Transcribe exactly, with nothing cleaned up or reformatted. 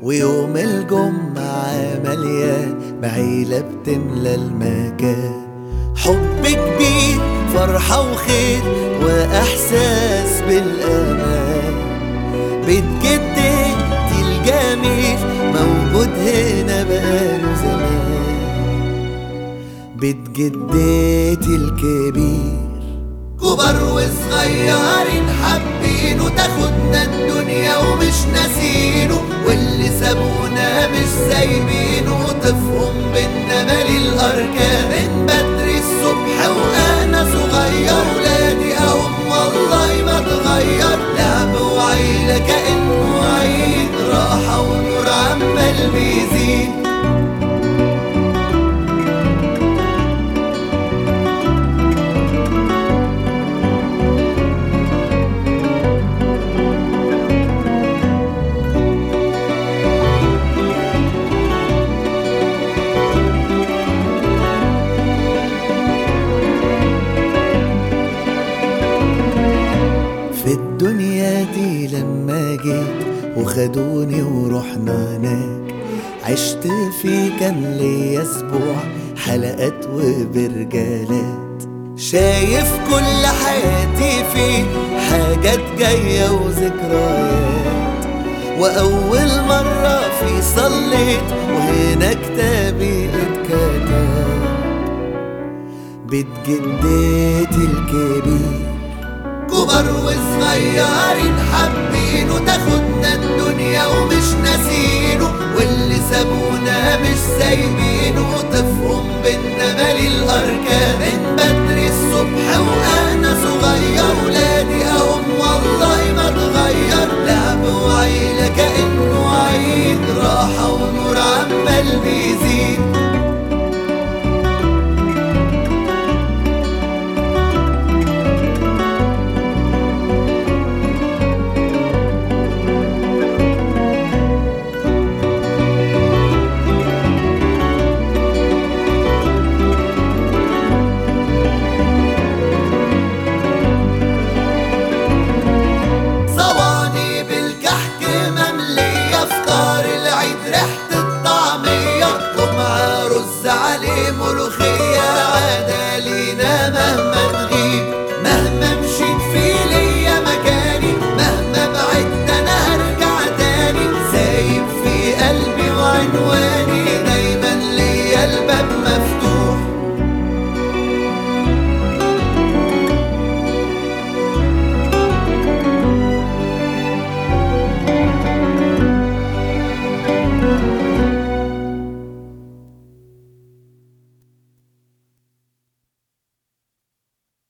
ويوم الجمعة مليان بعيلة بتملى المكان. حب كبير، فرحة وخير وإحساس بالأمان. بيت جدتي الجميل موجود هنا بقاله زمان. بيت جدتي الكبير، كبار وصغيرين حابينه، تاخدنا الدنيا ومش ناسينه، واللي سابونا مش سايبينه. طفهم بينا مالي الأركان من بدري الصبح وأنا صغير. ولادي أهم والله ما اتغير، لعب وعيلة كأنه عيد، راحة ونور عمال بيزيد. في الدنيا دي لما جيت وخدوني ورحنا هناك، عشت فيه كان ليا اسبوع حلقات وبرجالات. شايف كل حياتي فيه حاجات جاية وذكريات، وأول مرة فيه صليت وهنا كتابي اتكتب. بيت جدتي الكبير، كبار وصغيرين حابينه، تاخدنا الدنيا ومش